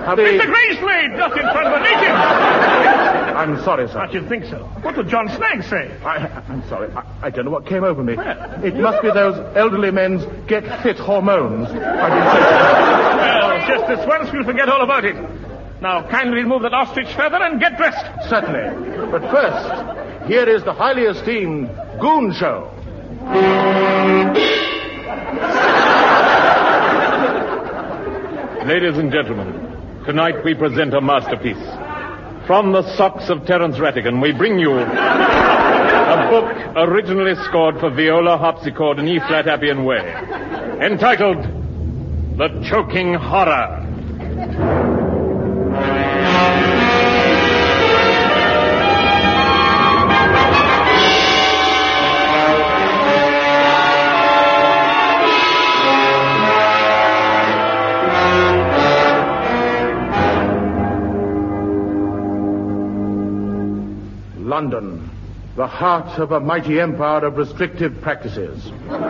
Mr. Grayslade, just in front of the native! I'm sorry, sir. I should think so. What would John Snaggs say? I'm sorry. I don't know what came over me. Well. It must be those elderly men's get-fit hormones. Well, just this once we'll forget all about it. Now, kindly remove that ostrich feather and get dressed. Certainly. But first, here is the highly esteemed Goon Show. Ladies and gentlemen, tonight we present a masterpiece. From the socks of Terence Rattigan, we bring you a book originally scored for viola, harpsichord, and E-flat Appian Way, entitled The Choking Horror. London, the heart of a mighty empire of restrictive practices.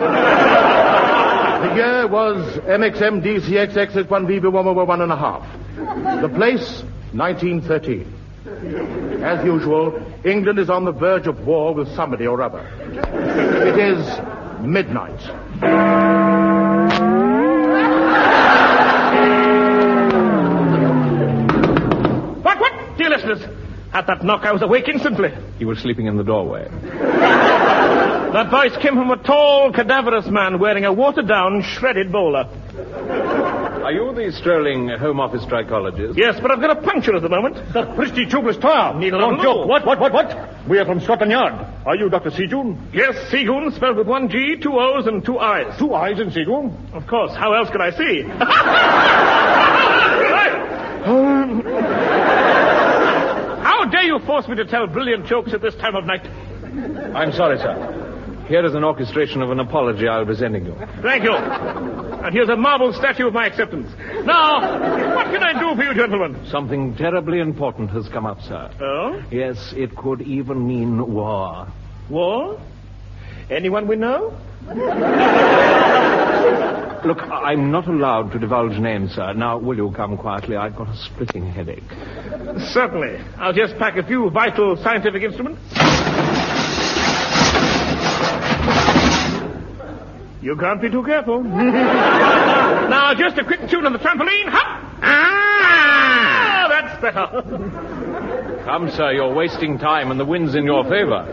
The year was MXMDCXX1VB111.5. The place, 1913. As usual, England is on the verge of war with somebody or other. It is midnight. What? Dear listeners, at that knock I was awake instantly. He was sleeping in the doorway. That voice came from a tall, cadaverous man wearing a watered-down, shredded bowler. Are you the strolling Home Office trichologist? Yes, but I've got a puncture at the moment. That pretty tubeless tire. Needle Don't on joke. low. What? We are from Scotland Yard. Are you Dr. Seagoon? Yes, Seagoon, spelled with one G, two O's, and two I's. 2 eyes in Seagoon? Of course, how else could I see? How dare you force me to tell brilliant jokes at this time of night? I'm sorry, sir. Here is an orchestration of an apology I'll be presenting you. Thank you. And here's a marble statue of my acceptance. Now, what can I do for you, gentlemen? Something terribly important has come up, sir. Oh? Yes, it could even mean war. War? Anyone we know? Look, I'm not allowed to divulge names, sir. Now, will you come quietly? I've got a splitting headache. Certainly. I'll just pack a few vital scientific instruments. You can't be too careful. Now, just a quick tune on the trampoline. Hop! Ah! That's better. Come, sir, you're wasting time and the wind's in your favor.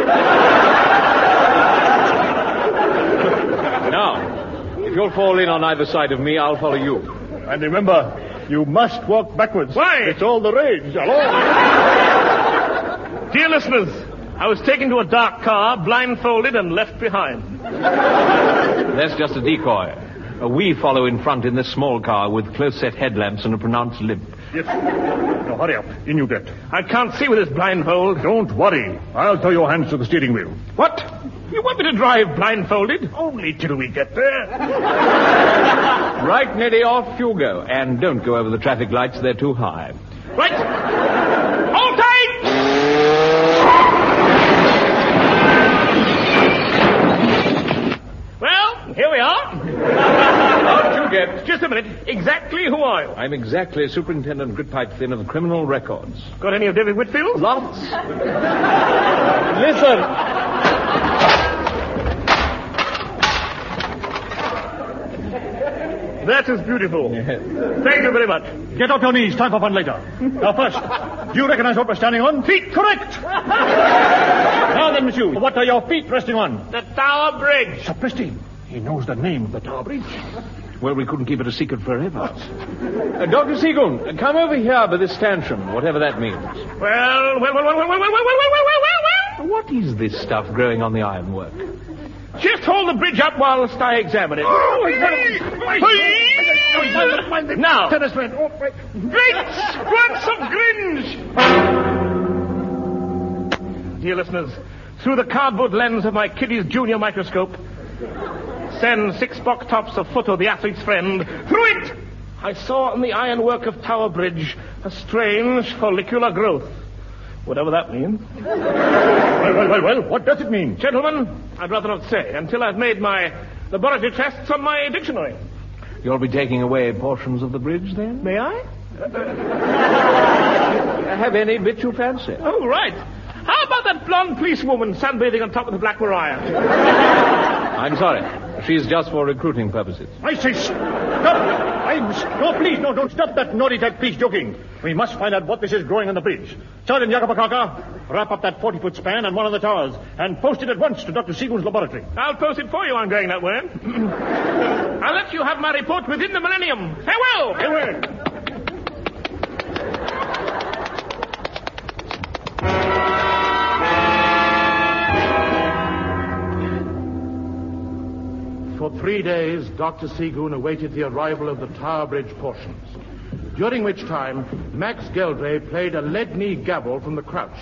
Now, if you'll fall in on either side of me, I'll follow you. And remember, you must walk backwards. Why? It's all the rage. Hello? Dear listeners, I was taken to a dark car, blindfolded and left behind. That's just a decoy. We follow in front in this small car with close-set headlamps and a pronounced limp. Yes. Now, hurry up. In you get. I can't see with this blindfold. Don't worry. I'll throw your hands to the steering wheel. What? You want me to drive blindfolded? Only till we get there. Right, Neddy, off you go. And don't go over the traffic lights. They're too high. Right. Hold tight! Well, here we are. How'd you get? Just a minute. Exactly who are you? I'm exactly Superintendent Gritpipe Thin of the Criminal Records. Got any of David Whitfield? Lots. Listen. That is beautiful. Thank you very much. Get off your knees. Time for fun later. Now, first, do you recognize what we're standing on? Feet. Correct. Now then, monsieur, what are your feet resting on? The Tower Bridge. Sapristi. He knows the name of the Tower Bridge. Well, we couldn't keep it a secret forever. Dr. Seagoon, come over here by this stanchion, whatever that means. Well. What is this stuff growing on the ironwork? Just hold the bridge up whilst I examine it. Now, great squirts of gringe! Dear listeners, through the cardboard lens of my Kiddy's Junior microscope, send 6 box tops of Foto, the athlete's friend. Through it, I saw in the ironwork of Tower Bridge a strange follicular growth. Whatever that means. Well, what does it mean? Gentlemen, I'd rather not say until I've made my laboratory tests on my dictionary. You'll be taking away portions of the bridge, then? May I? Have any bit you fancy? Oh, right. How about that blonde policewoman sunbathing on top of the Black Maria? I'm sorry. She's just for recruiting purposes. I say stop! No, please, no, don't stop that naughty type, please, joking. We must find out what this is growing on the bridge. Sergeant Yakapakaka, wrap up that 40-foot span and one of the towers, and post it at once to Dr. Seagoon's laboratory. I'll post it for you, I'm going that way. I'll let you have my report within the millennium. Farewell! Farewell! For 3 days, Dr. Seagoon awaited the arrival of the Tower Bridge portions, during which time Max Geldray played a lead-knee gavel from the crouch.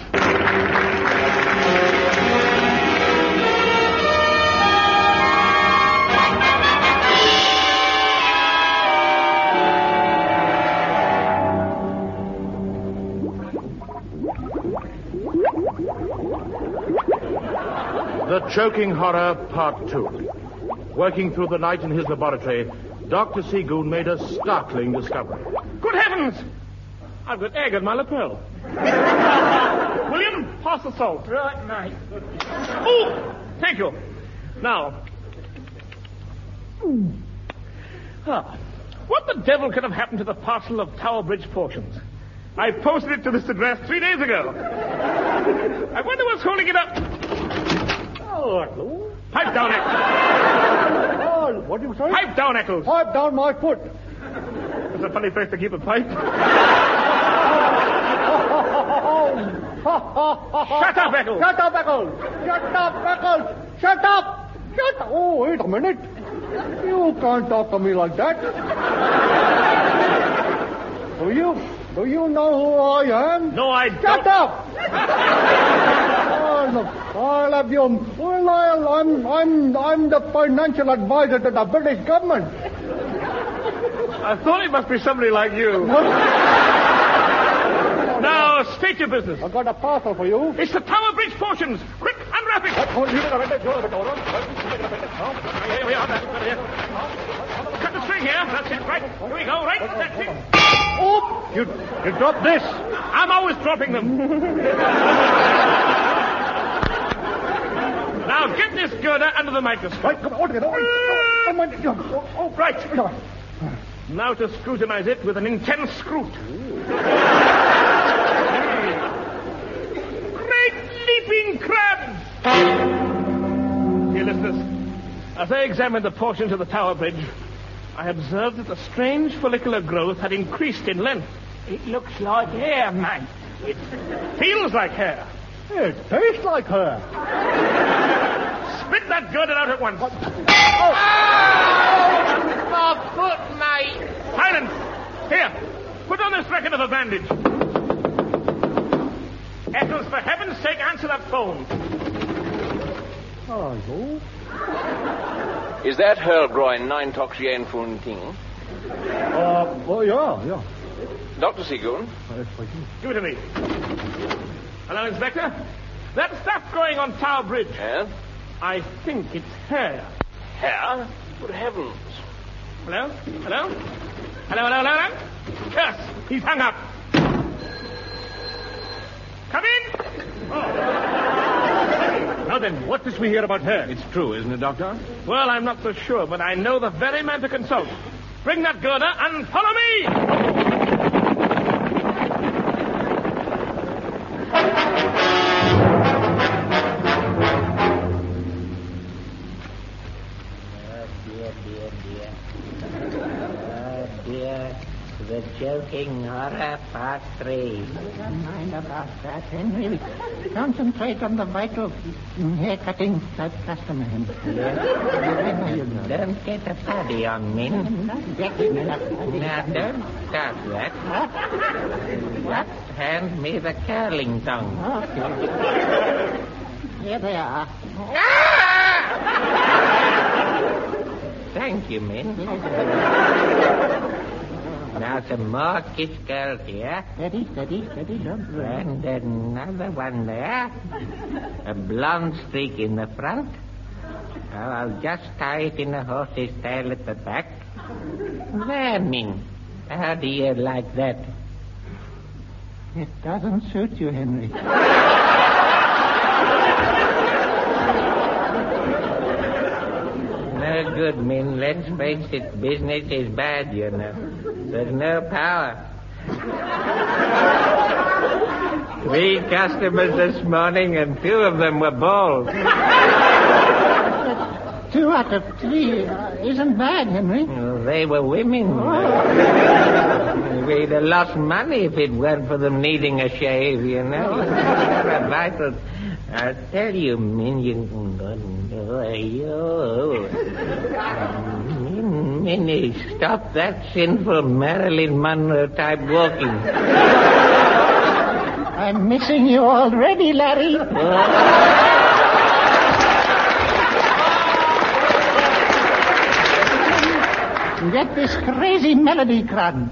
The Choking Horror, Part 2. Working through the night in his laboratory, Dr. Seagoon made a startling discovery. Good heavens! I've got egg in my lapel. William, pass the salt. Right, mate. Oh, thank you. Now. What the devil could have happened to the parcel of Tower Bridge portions? I posted it to this address 3 days ago. I wonder what's holding it up. Oh, hello. Pipe down, Eccles. Oh, what do you say? Pipe down, Eccles. Pipe down my foot. It's a funny place to keep a pipe. Shut up, Eccles. Shut up, Eccles. Shut up, Eccles. Shut up. Shut up. Oh, wait a minute. You can't talk to me like that. Do you know who I am? No, I don't. Shut up. Look, I'll have you. Well, I'm the financial advisor to the British government. I thought it must be somebody like you. Now, state your business. I've got a parcel for you. It's the Tower Bridge portions. Quick, unwrap it. Here we are. Cut the string here. That's it. Right. Here we go. Right. That's it. Oh, you dropped this. I'm always dropping them. Now, get this girder under the microscope. Right, come on, together. Right. Now to scrutinize it with an intense scrut. Great leaping crabs! Dear listeners, as I examined the portions of the Tower Bridge, I observed that the strange follicular growth had increased in length. It looks like hair, man. It feels like hair. It tastes like her. Spit that girder out at once. Oh, my foot, mate. Silence! Here, put on this record of a bandage. Eccles, for heaven's sake, answer that phone. Hello? Is that Herlgroin 9 Toxian Funting? Oh, yeah. Dr. Seagoon? Give it to me. Hello, Inspector. That stuff growing on Tower Bridge. Yes? I think it's hair. Hair? Good heavens. Hello? Hello? Hello? Yes, he's hung up. Come in! Oh. Now then, what does we hear about her? It's true, isn't it, Doctor? Well, I'm not so sure, but I know the very man to consult. Bring that girder and follow me! The Choking Horror, Part 3. Don't mind about that, Henry. Concentrate on the vital hair-cutting type customer. Yes. Don't get a paddy on me. Now, don't start that. Just hand me the curling tongue. Okay. Here they are. Thank you, men. Now some more kiss girls here. Steady, don't run. And another one there. A blonde streak in the front. Now I'll just tie it in a horse's tail at the back. There, Min. How do you like that? It doesn't suit you, Henry. No good, Min. Let's face it. Business is bad, you know. There's no power. 3 customers this morning, and 2 of them were bald. 2 out of 3 isn't bad, Henry. Well, they were women. We'd have lost money if it weren't for them needing a shave, you know. Vital. I'll tell you, Min, Minnie, stop that sinful Marilyn Monroe type walking. I'm missing you already, Larry. Get this crazy melody, Crud.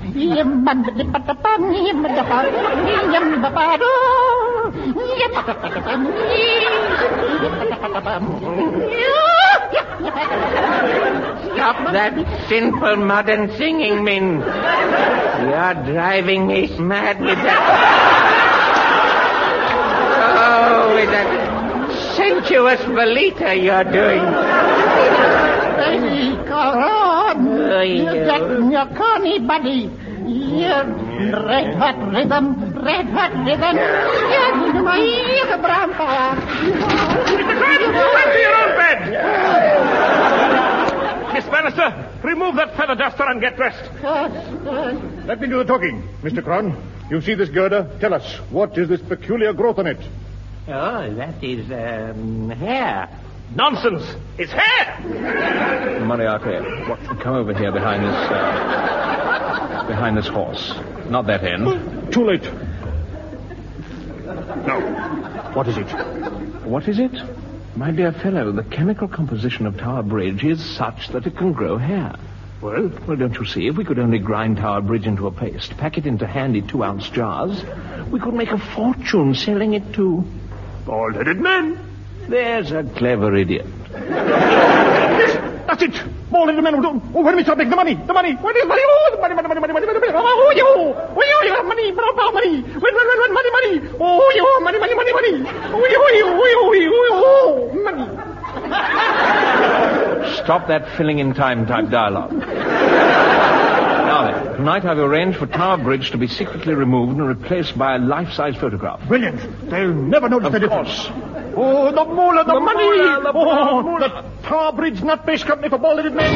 Stop that sinful modern singing, Min. You're driving me mad with that... Oh, with that sensuous Belita you're doing. Hey, go on. You got your corny buddy. Your red hot rhythm. You're the brown power. Back to your own bed! Miss Bannister, remove that feather duster and get dressed. Let me do the talking. Mr. Cron, you see this girder? Tell us, what is this peculiar growth on it? Oh, that is, hair. Nonsense! It's hair! Moriarty, come over here behind this horse. Not that end. Too late. No. What is it? What is it? My dear fellow, the chemical composition of Tower Bridge is such that it can grow hair. Well, don't you see, if we could only grind Tower Bridge into a paste, pack it into handy 2-ounce jars, we could make a fortune selling it to bald-headed men. There's a clever idiot. Yes, that's it. Bald-headed men will do. Oh, when we start making the money. Where is money? Oh, the money. Oh, money. When money. Oh, money. Stop that filling in time type dialogue. Now then, tonight I've arranged for Tower Bridge to be secretly removed and replaced by a life-size photograph. Brilliant. They'll never notice the difference. Oh, the moolah, the money. The Tower Bridge Nut-Based Company for Bald-Headed Men.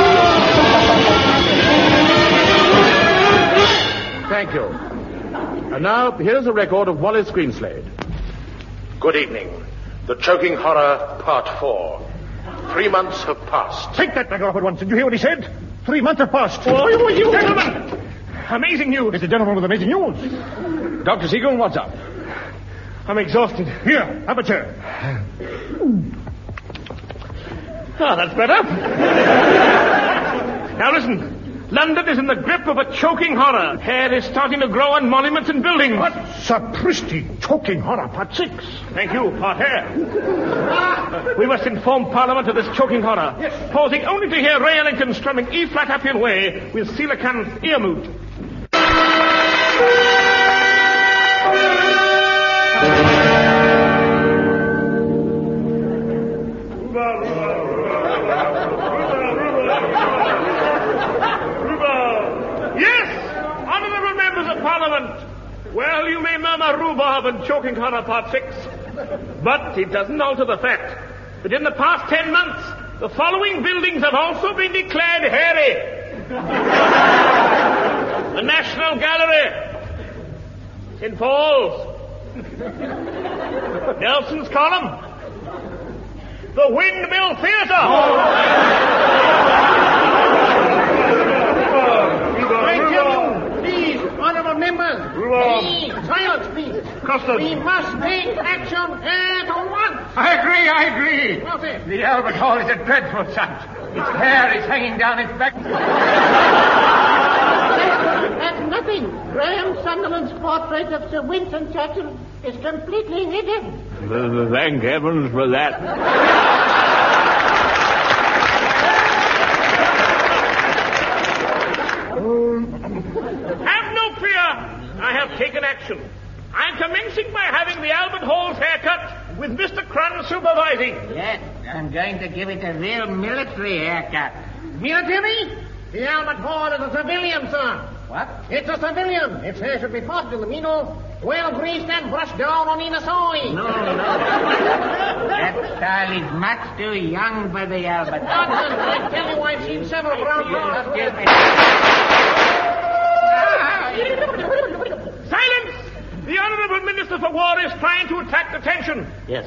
Thank you. And now, here's a record of Wallace Greenslade. Good evening. The Choking Horror, Part 4. 3 months have passed. Take that back off at once. Did you hear what he said? 3 months have passed. Oh, you gentlemen! Amazing news. It's a gentleman with amazing news. Dr. Siegel, what's up? I'm exhausted. Here, have a chair. Ah, that's better. Now listen. London is in the grip of a choking horror. Hair is starting to grow on monuments and buildings. What? Sapristi, Choking Horror, Part 6. Thank you, Part Hair. We must inform Parliament of this choking horror. Yes. Pausing only to hear Ray Ellington strumming E-flat Appian Way with Coelacanth's Earmute. Parliament. Well, you may murmur rhubarb and choking horror part 6, but it doesn't alter the fact that in the past 10 months, the following buildings have also been declared hairy. The National Gallery, St. Paul's, Nelson's Column, the Windmill Theatre. Honorable members, please, silence, please. Custard. We must take action at once. I agree. What's it? The Albert Hall is a dreadful sight. Its hair is hanging down its back. That's nothing. Graham Sunderland's portrait of Sir Winston Churchill is completely hidden. Thank heavens for that. Have no fear. I have taken action. I'm commencing by having the Albert Hall's haircut with Mr. Crun supervising. Yes, I'm going to give it a real military haircut. Military? The Albert Hall is a civilian, sir. What? It's a civilian. Its hair should be parted in the middle, well greased and brushed down on inner side. No. That style is much too young for the Albert. Nonsense. I tell you, I've seen several brown cars. Silence! The Honorable Minister for War is trying to attract attention. Yes,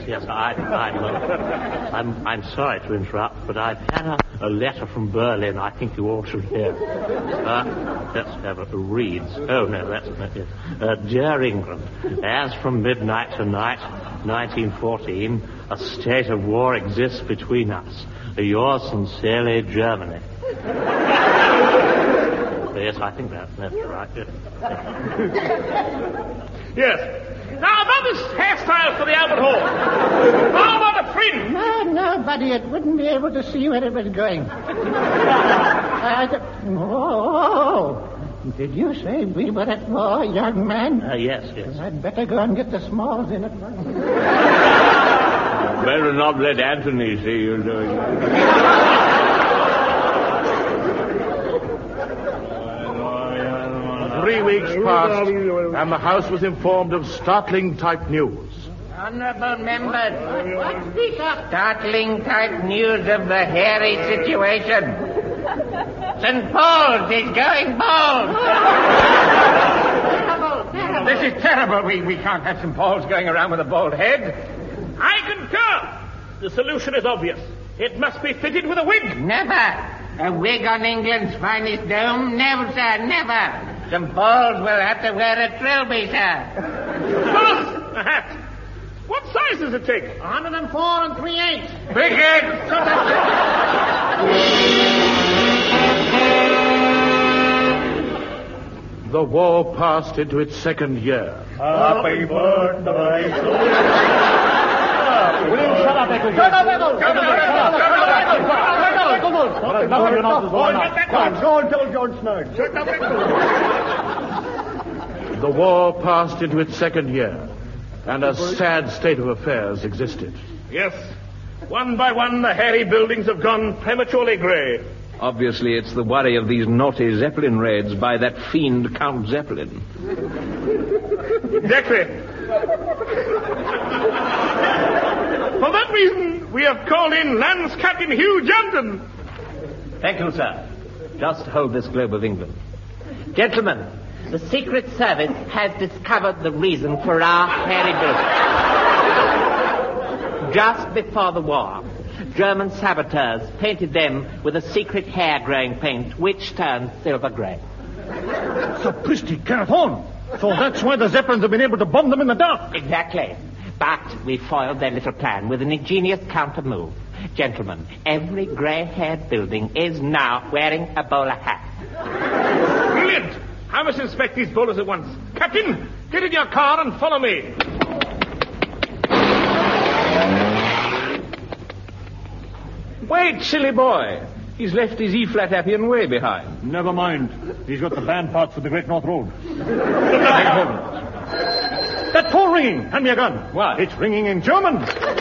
I'm sorry to interrupt, but I've had a letter from Berlin I think you all should hear. Let's have it. Reads. Oh, no, that's not it. Dear England, as from midnight tonight, 1914, a state of war exists between us. Yours sincerely, Germany. Yes, I think that's right. Yes. Now, about this hairstyle for the Albert Hall. How about a fringe? No, nobody. It wouldn't be able to see where it was going. Did you say we were at war, young man? Yes. I'd better go and get the smalls in it. Better not let Anthony see you doing it. 3 weeks passed, and the House was informed of startling type news. Honorable members, what's this startling type news of the hairy situation? St. Paul's is going bald. Terrible. This is terrible. We can't have St. Paul's going around with a bald head. I concur. The solution is obvious. It must be fitted with a wig. Never. A wig on England's finest dome? Never, sir, never. St. Paul's will have to wear a trilby, sir. Plus, a hat. What size does it take? 104 3/8. Big head. The war passed into its second year. Happy birthday. Will you shut up, Eccles? Go and tell John Snow. The war passed into its second year, and a sad state of affairs existed. Yes. One by one, the hairy buildings have gone prematurely grey. Obviously, it's the worry of these naughty Zeppelin raids by that fiend Count Zeppelin. Exactly. For that reason, we have called in Lance Captain Hugh Johnson. Thank you, sir. Just hold this globe of England. Gentlemen, the Secret Service has discovered the reason for our hairy buildings. Just before the war, German saboteurs painted them with a secret hair-growing paint which turns silver grey. Sapristi, Kenneth Horn. So that's why the Zeppelins have been able to bomb them in the dark. Exactly. But we foiled their little plan with an ingenious counter-move. Gentlemen, every grey-haired building is now wearing a bowler hat. Brilliant. I must inspect these bowlers at once. Captain, get in your car and follow me. Wait, silly boy. He's left his E-flat Appian way behind. Never mind. He's got the band parts for the Great North Road. That phone ringing. Hand me a gun. What? It's ringing in German.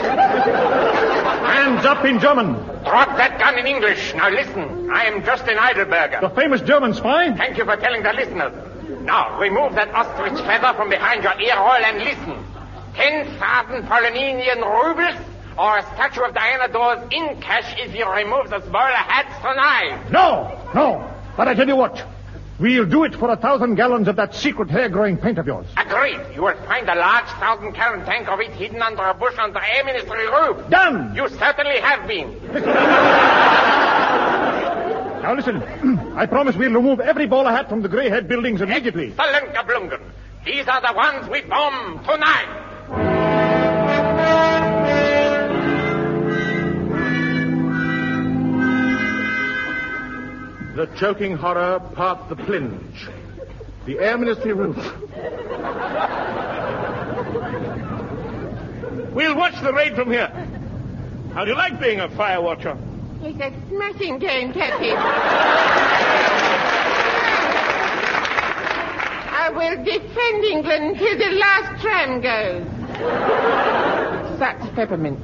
Hands up in German. Drop that gun in English. Now listen. I am Justin Heidelberger. The famous German spy? Thank you for telling the listeners. Now, remove that ostrich feather from behind your ear hole and listen. 10,000 Polynesian rubles or a statue of Diana Dawes in cash if you remove the smaller hats tonight. No. But I tell you what. We'll do it for 1,000 gallons of that secret hair-growing paint of yours. Agreed. You will find a large 1,000-gallon tank of it hidden under a bush on the Air Ministry roof. Done! You certainly have been. Now listen. I promise we'll remove every bowler hat from the grey-head buildings immediately. Excellent, Gablungen. These are the ones we bomb tonight. The choking horror part the plinge. The Air Ministry roof. We'll watch the raid from here. How do you like being a fire watcher? It's a smashing game, Captain. I will defend England till the last tram goes. That's peppermint.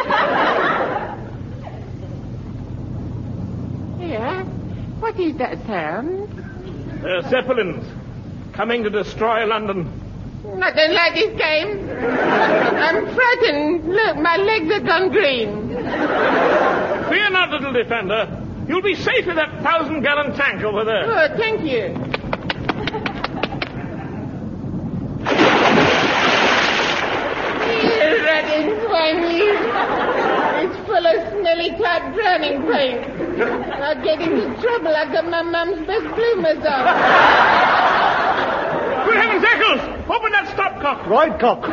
Yeah? What is that sound? Zeppelins. Coming to destroy London. I don't like this game. I'm frightened. Look, my legs have gone green. Fear not, little defender. You'll be safe in that 1,000-gallon tank over there. Oh, thank you. Rotten swine. It's full of smelly clad drowning paint. I'll get into trouble. I've got my mum's best bloomers on. Good heavens, Eccles! Open that stopcock. Right cock.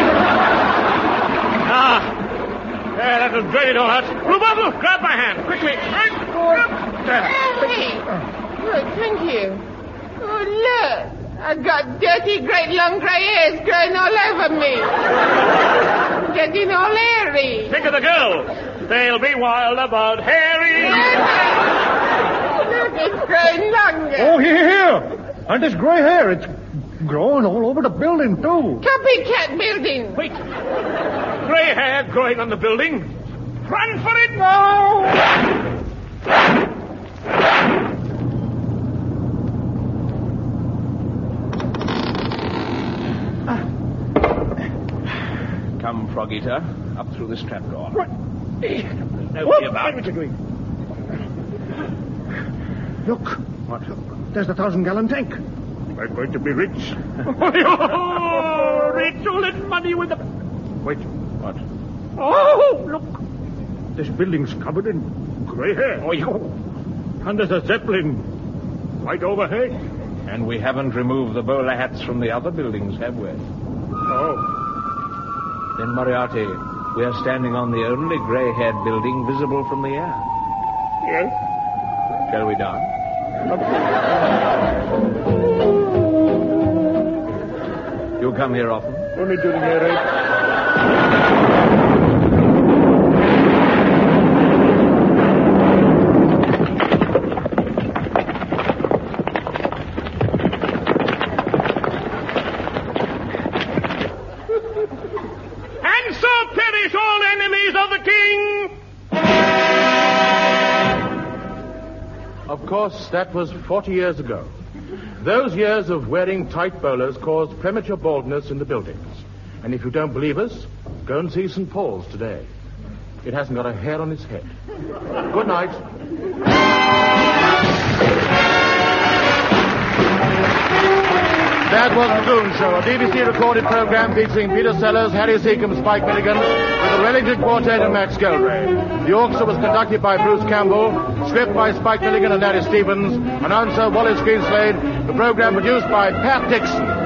There, that'll drain it all out. Blue Bottle, grab my hand, quickly. Right. Hey. Oh, thank you. Oh, look. I've got dirty, great, long grey hairs growing all over me. Getting all hairy. Think of the girls. They'll be wild about Harry. Look, it's growing longer. Oh, here. And this grey hair, it's growing all over the building, too. Copycat building. Wait. Grey hair growing on the building. Run for it! No! Come, Frog Eater, up through this trapdoor. Right. No way about. Look. What? There's the 1,000-gallon tank. We're going to be rich. Oh, rich, all that money with the... Wait. What? Oh, look. This building's covered in grey hair. Oh, you... And there's a Zeppelin right overhead. And we haven't removed the bowler hats from the other buildings, have we? Oh. Then, Moriarty, we are standing on the only grey-haired building visible from the air. Yes? Shall we dance? You come here often? Only during air raid. And so perish all enemies of the king! Of course, that was 40 years ago. Those years of wearing tight bowlers caused premature baldness in the buildings. And if you don't believe us, go and see St. Paul's today. It hasn't got a hair on its head. Good night. That was The Goon Show, a BBC recorded program featuring Peter Sellers, Harry Seacombe, Spike Milligan, with the Wellington Quartet and Max Gelray. The orchestra was conducted by Bruce Campbell, script by Spike Milligan and Larry Stevens, announcer Wallace Greenslade, the program produced by Pat Dixon.